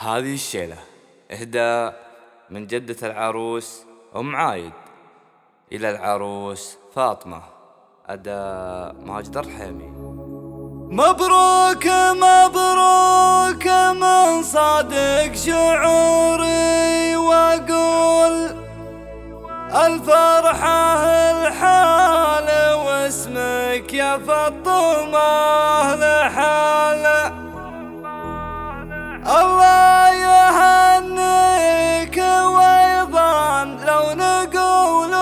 هذه الشيلة إهداء من جدة العروس أم عايد إلى العروس فاطمة. أداء ماجد الرحيمي. مبروك مبروك من صادق شعوري وأقول الفرحة الحالة واسمك يا فاطمة لحالة. الله يهنيك وأيضا لو نقول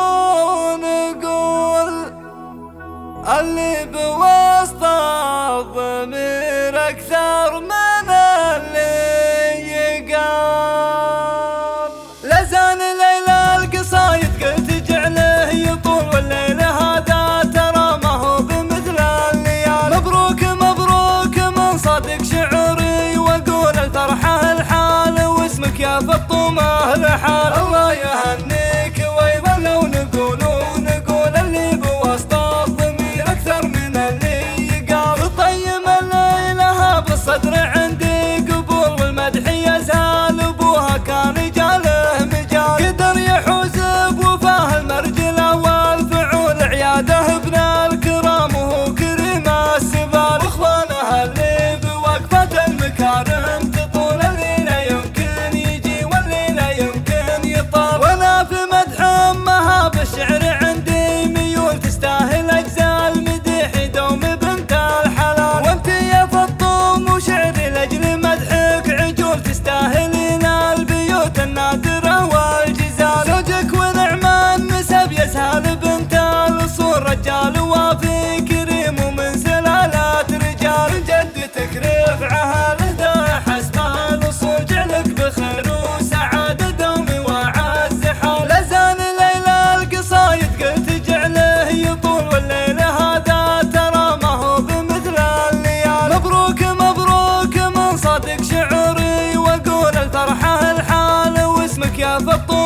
اللي بوسط الضمير أكثر من اللي يقال. لزان ليلة القصايد قلت جعله يطول والليل هذا ترى ما هو بمثل الليال. مبروك مبروك من صادق شعوري وأقول الفرحة الحال واسمك يا فاطمة لحال. الله يهنيك وأيضا لو نقول اللي بوسط بالصدر عندي قبول والمدح يزال ابوها كان جاله مجال. قدر يحوز بوفاه المرجله والفعول عياده ابن الكرام وهو كريم السبال. واخوانها اللي بوقفه المكارم تطول اللي لا يمكن يجي واللي لا يمكن يطال. وانا في مدح امها بالشعر عندي ميول تستاهل اجزاء المديح دوم بنت الحلال. وانت يا وشعري لأجل مدحك عجول تستاهلين البيوت النادرة والجزال. زوجك ونعمان نسب يسهل بنت الأصول رجال وافي كريم ومن سلالات رجال. جدتك رفعها لهدى حسب الأصول جعلك بخير وسعادة دومي وعز حال. لزان ليلة القصايد قلت جعله يطول والليل هذا ترى ما هو بمثل الليال. مبروك صادق شعوري وأقول الفرحة الحال واسمك يا فاطمة